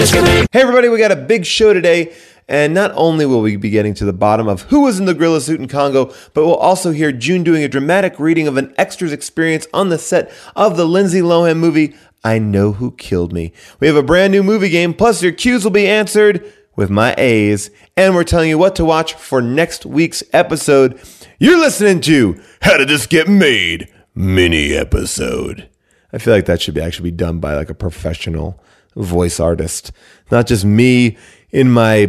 Hey everybody, we got a big show today, and not only will we be getting to the bottom of who was in the gorilla suit in Congo, but we'll also hear June doing a dramatic reading of an extras experience on the set of the Lindsay Lohan movie, I Know Who Killed Me. We have a brand new movie game, plus your Q's will be answered with my A's, and we're telling you what to watch for next week's episode. You're listening to How Did This Get Made? Mini episode. I feel like that should actually be done by like a professional voice artist, not just me in my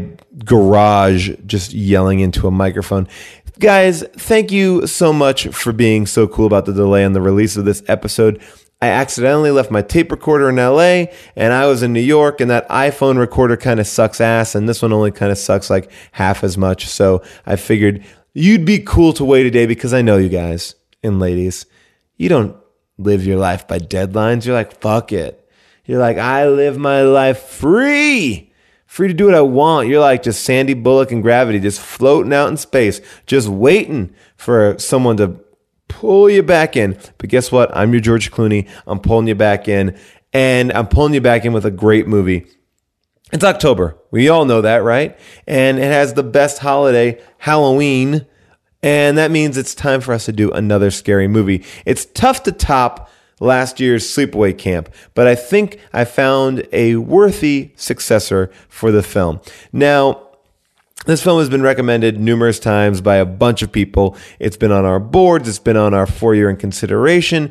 garage just yelling into a microphone. Guys, thank you so much for being so cool about the delay on the release of this episode. I accidentally left my tape recorder in LA and I was in New York, and that iPhone recorder kind of sucks ass, and this one only kind of sucks like half as much. So I figured you'd be cool to wait a day, because I know you guys and ladies, you don't live your life by deadlines. You're like, fuck it. You're like, I live my life free to do what I want. You're like just Sandy Bullock and Gravity, just floating out in space, just waiting for someone to pull you back in. But guess what? I'm your George Clooney. I'm pulling you back in, and I'm pulling you back in with a great movie. It's October. We all know that, right? And it has the best holiday, Halloween, and that means it's time for us to do another scary movie. It's tough to top last year's Sleepaway Camp, but I think I found a worthy successor for the film. Now, this film has been recommended numerous times by a bunch of people. It's been on our boards. It's been on our 4-year in consideration.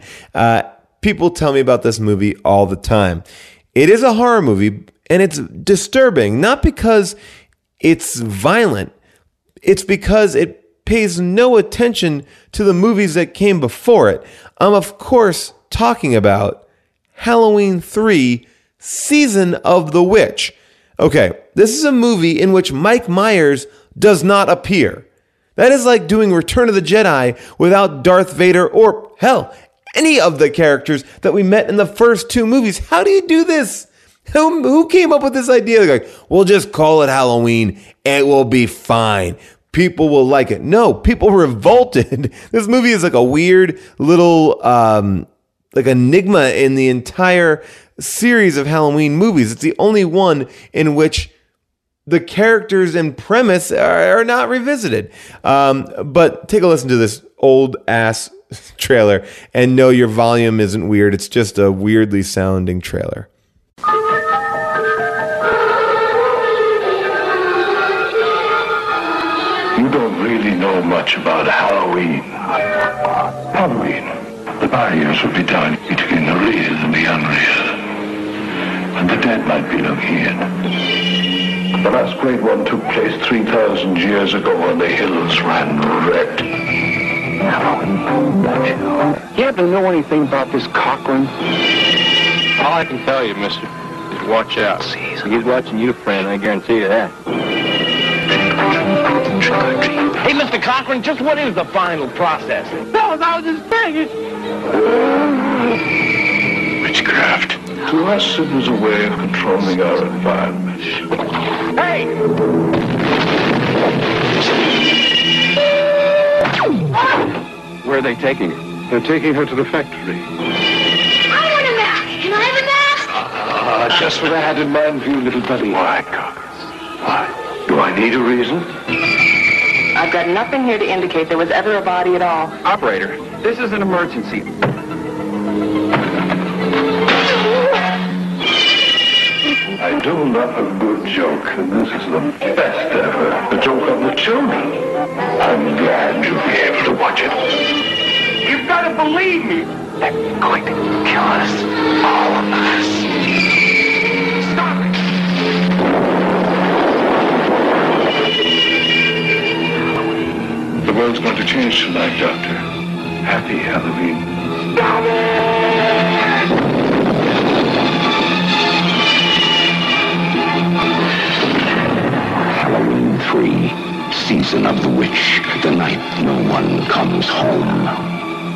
People tell me about this movie all the time. It is a horror movie, and it's disturbing, not because it's violent. It's because it pays no attention to the movies that came before it. I'm, of course, talking about Halloween 3, Season of the Witch. Okay, this is a movie in which Mike Myers does not appear. That is like doing Return of the Jedi without Darth Vader or, hell, any of the characters that we met in the first 2 movies. How do you do this? Who came up with this idea? They're like, we'll just call it Halloween. It will be fine. People will like it. No, people revolted. This movie is like a weird little like enigma in the entire series of Halloween movies. It's the only one in which the characters and premise are not revisited. But take a listen to this old ass trailer and know your volume isn't weird. It's just a weirdly sounding trailer. You don't really know much about Halloween. Halloween. The barriers would be down between the real and the unreal. And the dead might be looking in. The last great one took place 3,000 years ago when the hills ran red. Halloween. You happen to know anything about this Cochran? All I can tell you, mister, is watch out. He's watching you, friend, I guarantee you that. Hey, Mr. Cochran, just what is the final process? No, I was just saying. Witchcraft. To us, it was a way of controlling our environment. Hey! Where are they taking her? They're taking her to the factory. I want a mask. Can I have a mask? Just what I had in mind for you, little buddy. Why, Cochran? Why? Do I need a reason? I've got nothing here to indicate there was ever a body at all. Operator, this is an emergency. I do love a good joke, and this is the best ever. The joke of the children. I'm glad you'll be able to watch it. You've got to believe me. They're going to kill us. All of us. Stop it. The world's going to change tonight, Doctor. Happy Halloween. Stop it! Halloween 3, Season of the Witch, the night no one comes home.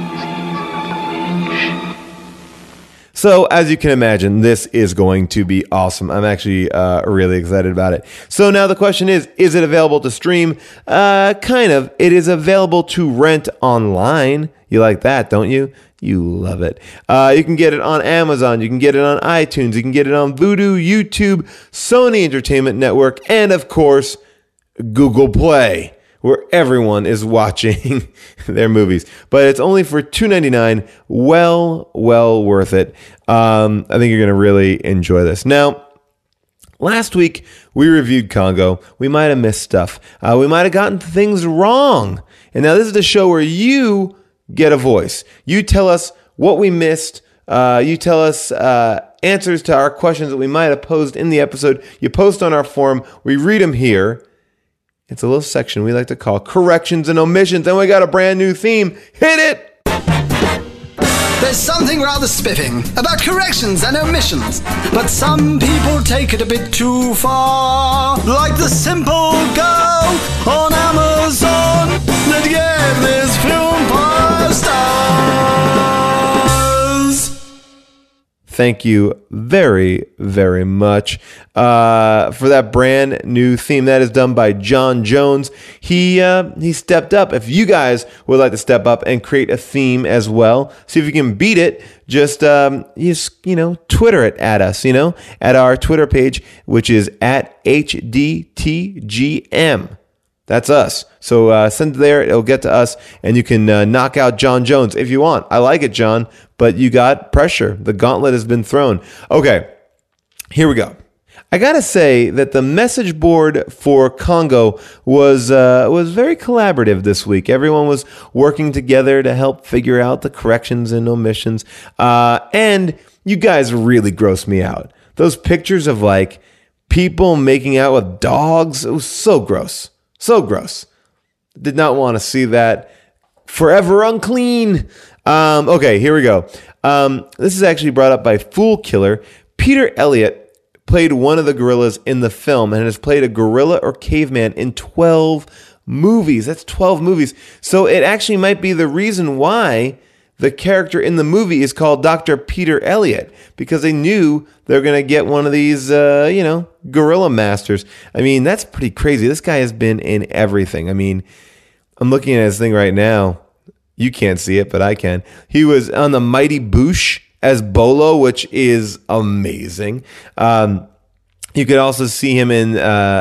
So, as you can imagine, this is going to be awesome. I'm actually really excited about it. So now the question is it available to stream? Kind of. It is available to rent online. You like that, don't you? You love it. You can get it on Amazon. You can get it on iTunes. You can get it on Vudu, YouTube, Sony Entertainment Network, and of course, Google Play, where everyone is watching their movies. But it's only for $2.99. Well worth it. I think you're going to really enjoy this. Now, last week, we reviewed Congo. We might have missed stuff. We might have gotten things wrong. And now this is the show where you get a voice. You tell us what we missed. You tell us answers to our questions that we might have posed in the episode. You post on our forum. We read them here. It's a little section we like to call Corrections and Omissions. And we got a brand new theme. Hit it! There's something rather spiffing about corrections and omissions, but some people take it a bit too far. Like the simple girl on Amazon that gave this film 5 stars. Thank you very, very much for that brand new theme. That is done by John Jones. He stepped up. If you guys would like to step up and create a theme as well, see if you can beat it. Just Twitter it at us. At our Twitter page, which is at HDTGM. That's us. So send it there. It'll get to us, and you can knock out John Jones if you want. I like it, John, but you got pressure. The gauntlet has been thrown. Okay, here we go. I gotta say that the message board for Congo was very collaborative this week. Everyone was working together to help figure out the corrections and omissions, and you guys really grossed me out. Those pictures of like people making out with dogs, it was so gross. So gross. Did not want to see that. Forever unclean. Okay, here we go. This is actually brought up by Fool Killer. Peter Elliott played one of the gorillas in the film and has played a gorilla or caveman in 12 movies. That's 12 movies. So it actually might be the reason why the character in the movie is called Dr. Peter Elliott, because they knew they're going to get one of these, gorilla masters. I mean, that's pretty crazy. This guy has been in everything. I mean, I'm looking at his thing right now. You can't see it, but I can. He was on the Mighty Boosh as Bolo, which is amazing. You could also see him in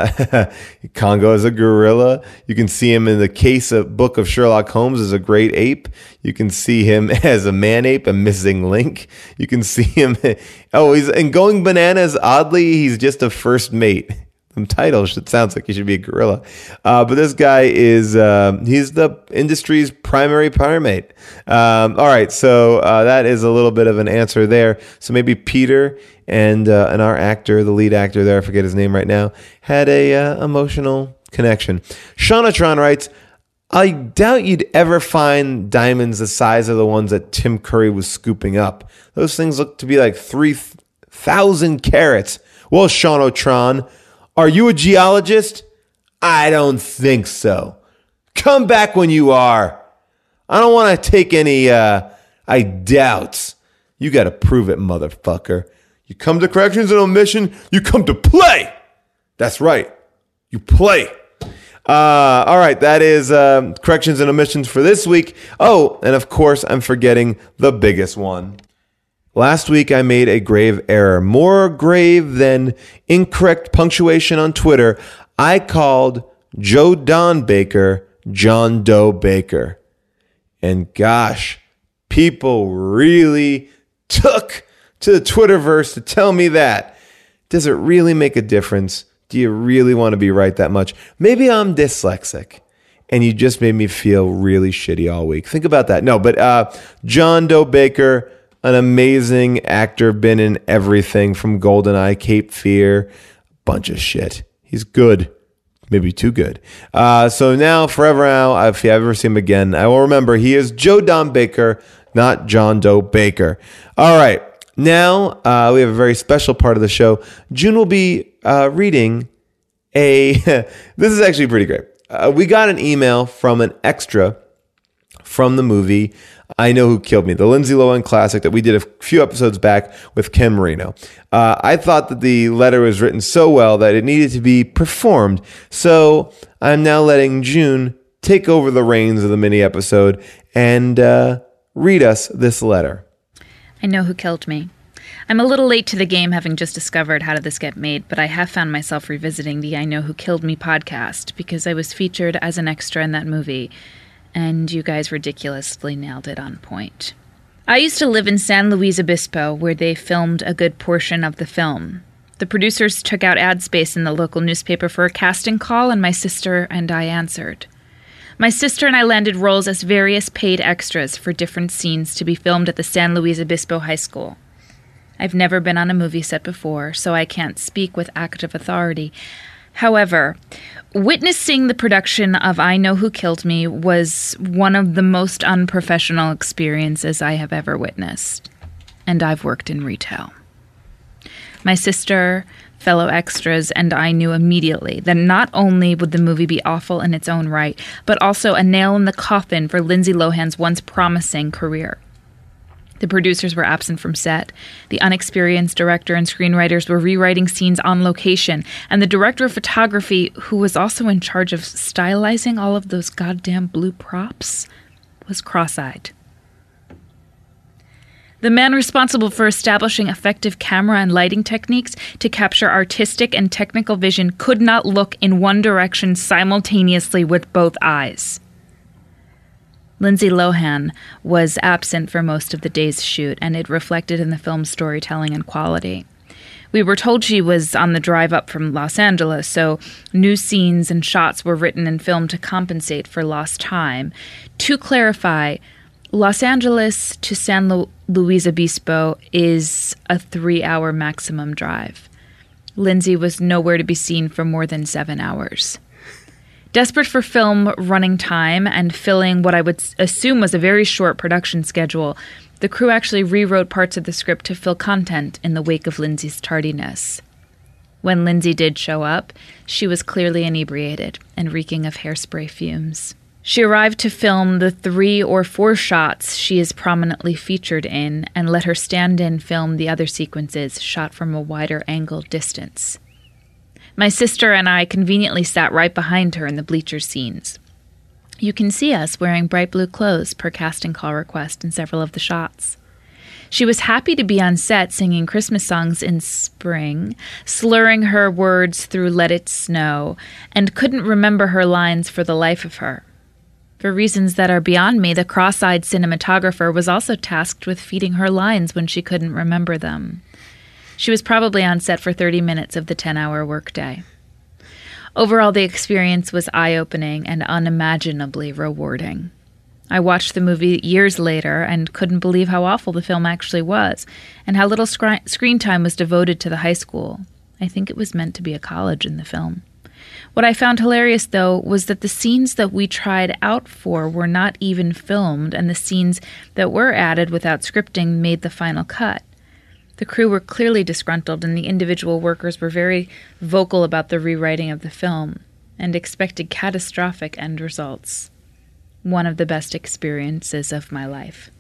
Congo as a gorilla. You can see him in the Book of Sherlock Holmes as a great ape. You can see him as a man ape, a missing link. You can see him. He's in Going Bananas. Oddly, he's just a first mate. The title sounds like he should be a gorilla. But this guy he's the industry's primary primate. All right, so that is a little bit of an answer there. So maybe Peter and our actor, the lead actor there, I forget his name right now, had a emotional connection. Shaunatron writes, I doubt you'd ever find diamonds the size of the ones that Tim Curry was scooping up. Those things look to be like 3,000 carats. Well, Shaunatron, are you a geologist? I don't think so. Come back when you are. I don't want to take any doubts. You got to prove it, motherfucker. You come to corrections and omission, you come to play. That's right. You play. All right, that is corrections and omissions for this week. Oh, and of course, I'm forgetting the biggest one. Last week, I made a grave error. More grave than incorrect punctuation on Twitter. I called Joe Don Baker John Doe Baker. And gosh, people really took to the Twitterverse to tell me that. Does it really make a difference? Do you really want to be right that much? Maybe I'm dyslexic and you just made me feel really shitty all week. Think about that. No, but John Doe Baker, an amazing actor, been in everything from GoldenEye, Cape Fear, bunch of shit. He's good. Maybe too good. So now, forever now, if you ever see him again, I will remember he is Joe Don Baker, not John Doe Baker. All right. Now, we have a very special part of the show. June will be reading this is actually pretty great. We got an email from an extra from the movie I Know Who Killed Me, the Lindsay Lohan classic that we did a few episodes back with Ken Marino. I thought that the letter was written so well that it needed to be performed. So I'm now letting June take over the reins of the mini episode and read us this letter. I know who killed me. I'm a little late to the game, having just discovered How Did This Get Made, but I have found myself revisiting the I Know Who Killed Me podcast because I was featured as an extra in that movie, and you guys ridiculously nailed it on point. I used to live in San Luis Obispo, where they filmed a good portion of the film. The producers took out ad space in the local newspaper for a casting call, and my sister and I answered. My sister and I landed roles as various paid extras for different scenes to be filmed at the San Luis Obispo High School. I've never been on a movie set before, so I can't speak with active authority. However, witnessing the production of I Know Who Killed Me was one of the most unprofessional experiences I have ever witnessed. And I've worked in retail. My sister, fellow extras, and I knew immediately that not only would the movie be awful in its own right, but also a nail in the coffin for Lindsay Lohan's once promising career. The producers were absent from set. The unexperienced director and screenwriters were rewriting scenes on location, and the director of photography, who was also in charge of stylizing all of those goddamn blue props, was cross-eyed. The man responsible for establishing effective camera and lighting techniques to capture artistic and technical vision could not look in one direction simultaneously with both eyes. Lindsay Lohan was absent for most of the day's shoot, and it reflected in the film's storytelling and quality. We were told she was on the drive up from Los Angeles, so new scenes and shots were written and filmed to compensate for lost time. To clarify, Los Angeles to San Luis Obispo is a 3-hour maximum drive. Lindsay was nowhere to be seen for more than 7 hours. Desperate for film running time and filling what I would assume was a very short production schedule, the crew actually rewrote parts of the script to fill content in the wake of Lindsay's tardiness. When Lindsay did show up, she was clearly inebriated and reeking of hairspray fumes. She arrived to film the 3 or 4 shots she is prominently featured in and let her stand-in film the other sequences shot from a wider angle distance. My sister and I conveniently sat right behind her in the bleacher scenes. You can see us wearing bright blue clothes per casting call request in several of the shots. She was happy to be on set singing Christmas songs in spring, slurring her words through Let It Snow, and couldn't remember her lines for the life of her. For reasons that are beyond me, the cross-eyed cinematographer was also tasked with feeding her lines when she couldn't remember them. She was probably on set for 30 minutes of the 10-hour workday. Overall, the experience was eye-opening and unimaginably rewarding. I watched the movie years later and couldn't believe how awful the film actually was, and how little screen time was devoted to the high school. I think it was meant to be a college in the film. What I found hilarious, though, was that the scenes that we tried out for were not even filmed, and the scenes that were added without scripting made the final cut. The crew were clearly disgruntled, and the individual workers were very vocal about the rewriting of the film, and expected catastrophic end results. One of the best experiences of my life.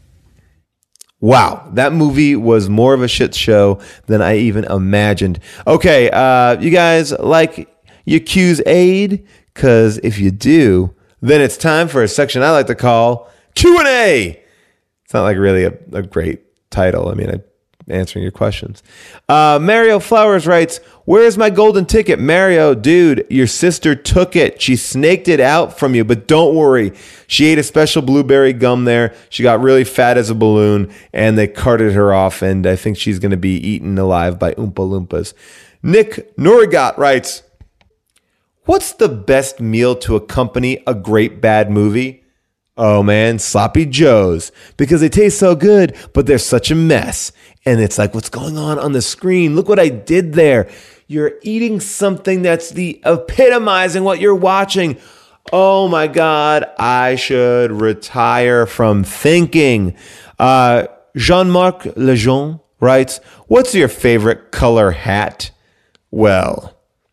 Wow, that movie was more of a shit show than I even imagined. Okay, you guys like your Q's aid? Because if you do, then it's time for a section I like to call Q&A. It's not like really a great title. I mean, I'm answering your questions. Mario Flowers writes, "Where's my golden ticket?" Mario, dude, your sister took it. She snaked it out from you, but don't worry. She ate a special blueberry gum there. She got really fat as a balloon, and they carted her off, and I think she's going to be eaten alive by Oompa Loompas. Nick Norigat writes, "What's the best meal to accompany a great bad movie?" Oh man, Sloppy Joes, because they taste so good, but they're such a mess. And it's like, what's going on the screen? Look what I did there. You're eating something that's the epitomizing what you're watching. Oh my God, I should retire from thinking. Jean-Marc Lejeune writes, "What's your favorite color hat?" Well,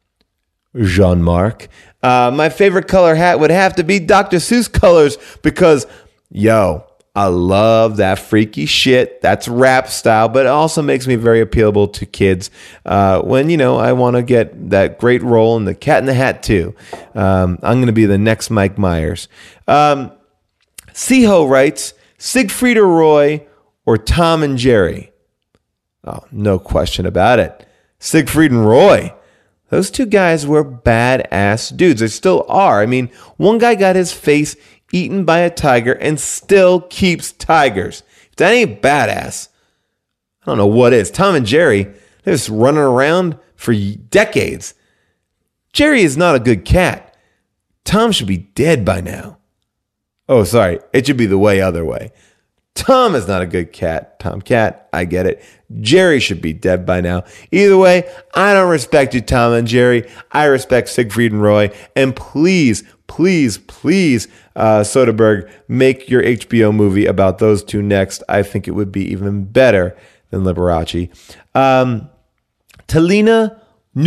Jean-Marc, my favorite color hat would have to be Dr. Seuss colors because, I love that freaky shit. That's rap style, but it also makes me very appealable to kids when, I want to get that great role in The Cat in the Hat too. I'm going to be the next Mike Myers. Siho writes, Siegfried or Roy, or Tom and Jerry? Oh, no question about it. Siegfried and Roy. Those two guys were badass dudes. They still are. I mean, one guy got his face eaten by a tiger and still keeps tigers. If that ain't badass, I don't know what is. Tom and Jerry, they're just running around for decades. Jerry is not a good cat. Tom should be dead by now. Oh, sorry. It should be the other way. Tom is not a good cat. Tom cat, I get it. Jerry should be dead by now. Either way, I don't respect you, Tom and Jerry. I respect Siegfried and Roy. And please, please, please, Soderbergh, make your HBO movie about those two next. I think it would be even better than Liberace. Talina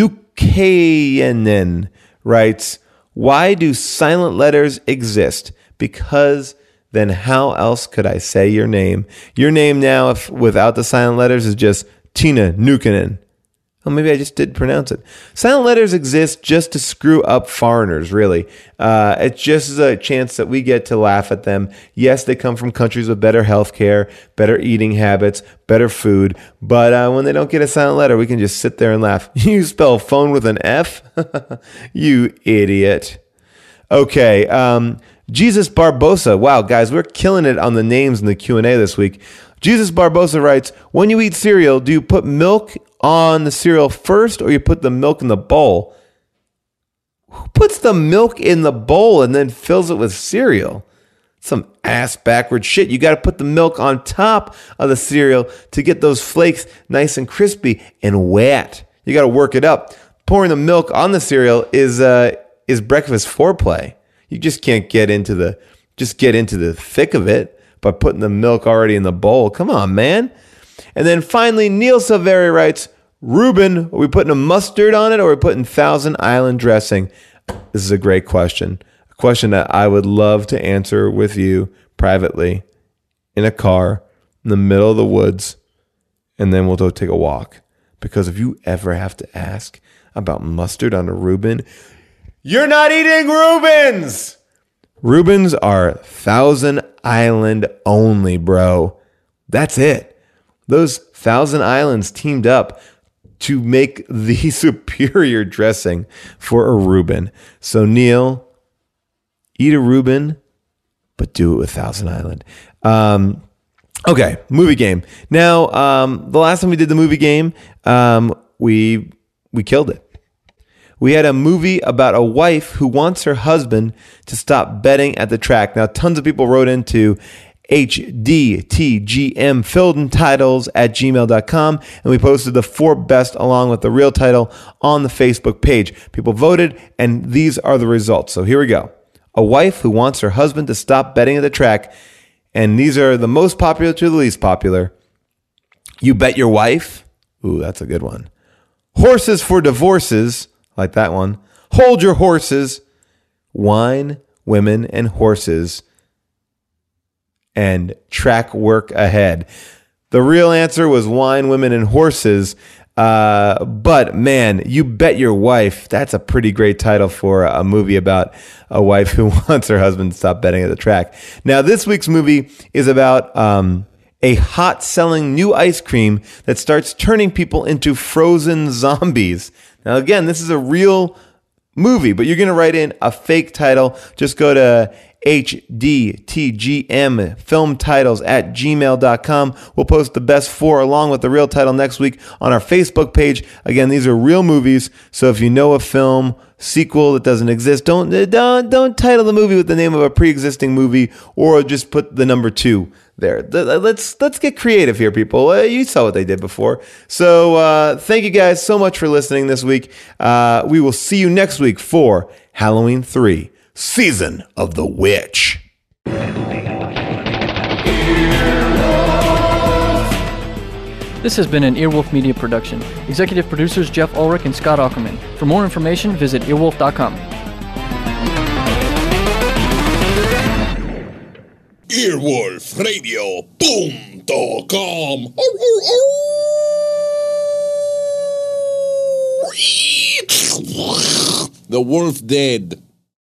Nukayanen writes, why do silent letters exist? Because then how else could I say your name? Your name now, if without the silent letters, is just Tina Nukanen. Oh, maybe I just did pronounce it. Silent letters exist just to screw up foreigners, really. It's just a chance that we get to laugh at them. Yes, they come from countries with better healthcare, better eating habits, better food. But when they don't get a silent letter, we can just sit there and laugh. You spell phone with an F? You idiot. Okay, Jesus Barbosa. Wow, guys, we're killing it on the names in the Q&A this week. Jesus Barbosa writes, when you eat cereal, do you put milk on the cereal first or you put the milk in the bowl? Who puts the milk in the bowl and then fills it with cereal? Some ass backward shit. You got to put the milk on top of the cereal to get those flakes nice and crispy and wet. You got to work it up. Pouring the milk on the cereal is breakfast foreplay. You just can't get into the thick of it by putting the milk already in the bowl. Come on, man. And then finally, Neil Silveri writes, Reuben, are we putting a mustard on it or are we putting Thousand Island dressing? This is a great question. A question that I would love to answer with you privately in a car in the middle of the woods, and then we'll go take a walk. Because if you ever have to ask about mustard on a Reuben, you're not eating Reubens! Reubens are Thousand Island only, bro. That's it. Those Thousand Islands teamed up to make the superior dressing for a Reuben. So, Neil, eat a Reuben, but do it with Thousand Island. Okay, movie game. Now, the last time we did the movie game, we killed it. We had a movie about a wife who wants her husband to stop betting at the track. Now, tons of people wrote into hdtgmfilledintitles@gmail.com, and we posted the 4 best along with the real title on the Facebook page. People voted, and these are the results. So here we go. A wife who wants her husband to stop betting at the track, and these are the most popular to the least popular. You Bet Your Wife. Ooh, that's a good one. Horses for Divorces. Like that one. Hold Your Horses. Wine, Women, and Horses. And Track Work Ahead. The real answer was Wine, Women, and Horses. But man, You Bet Your Wife. That's a pretty great title for a movie about a wife who wants her husband to stop betting at the track. Now, this week's movie is about a hot-selling new ice cream that starts turning people into frozen zombies. Now, again, this is a real movie, but you're going to write in a fake title. Just go to hdtgmfilmtitles@gmail.com. We'll post the best 4 along with the real title next week on our Facebook page. Again, these are real movies, so if you know a film sequel that doesn't exist, don't title the movie with the name of a pre-existing movie, or just put the number 2 there. Let's get creative here, people. You saw what they did before. So thank you guys so much for listening this week. We will see you next week for Halloween 3, Season of the Witch. This has been an Earwolf Media production. Executive producers Jeff Ulrich and Scott Aukerman. For more information, visit earwolf.com. EarwolfRadio.com. The wolf dead.